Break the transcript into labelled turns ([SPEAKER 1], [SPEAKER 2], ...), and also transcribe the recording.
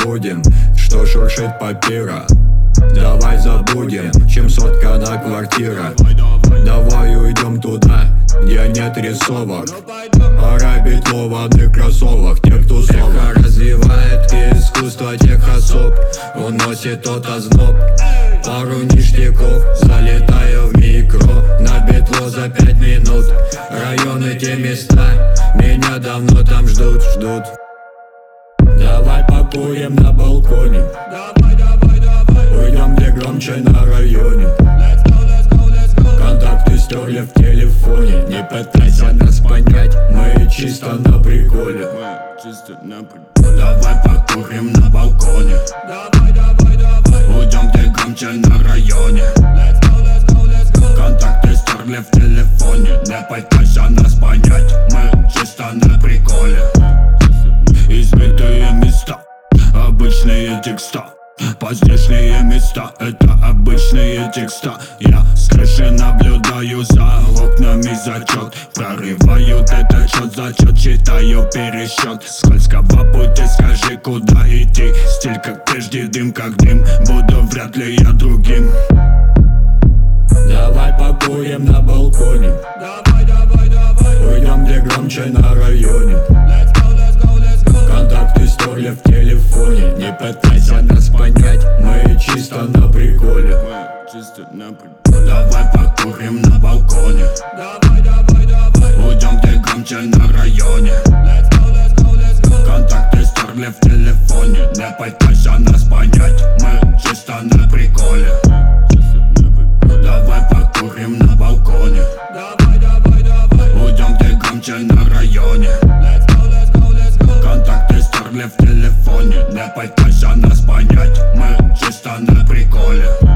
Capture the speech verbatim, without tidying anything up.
[SPEAKER 1] будем, что шуршит папира. Давай забудем, чем соткана квартира. Давай уйдем туда, где нет рисовок. Пора бить лованных кроссовок, тех тусовок. Эхо развивает искусство тех особ, уносит тот озноб. Пару ништяков, залетаю в микро, на битло за пять минут. Районы те места, меня давно там ждут, ждут. Давай покурим на балконе, давай, давай, давай. Уйдем где громче на районе. Let's go, let's go, let's go. Контакты стерли в телефоне. Не пытайся нас понять, мы чисто на приколе.
[SPEAKER 2] Чисто на приколе. Давай покурим на балконе,
[SPEAKER 1] давай, давай, давай.
[SPEAKER 2] Уйдем где громче на районе.
[SPEAKER 1] Let's go, let's go, let's go.
[SPEAKER 2] Контакты стерли в телефоне. Не пытайся нас понять, мы чисто на приколе. Избитые места, обычные текста. Поздешние места, это обычные текста. Я с крыши наблюдаю за окнами зачет. Прорывают этот счет, зачет, читаю пересчет. Скользкого пути, скажи, куда идти. Стиль как прежде, дым как дым. Буду вряд ли я другим.
[SPEAKER 1] Давай покурим на балконе, давай, давай, давай. Уйдем где громче на районе. Let's go, let's go, let's go. Контакты стерли в телефоне. Не пытайся нас понять, мы чисто на приколе.
[SPEAKER 2] Чисто на приколе. Давай покурим на балконе,
[SPEAKER 1] давай, давай, давай.
[SPEAKER 2] Уйдем где громче на районе.
[SPEAKER 1] Let's go, let's go, let's go.
[SPEAKER 2] Контакты стерли в телефоне. Не пытайся нас понять, мы чисто на приколе. Давай покурим на балконе,
[SPEAKER 1] давай, давай, давай.
[SPEAKER 2] Уйдем где громче на районе.
[SPEAKER 1] Let's go, let's go, let's go.
[SPEAKER 2] Контакты стерли в телефоне. Не пытайся нас понять, мы чисто на приколе.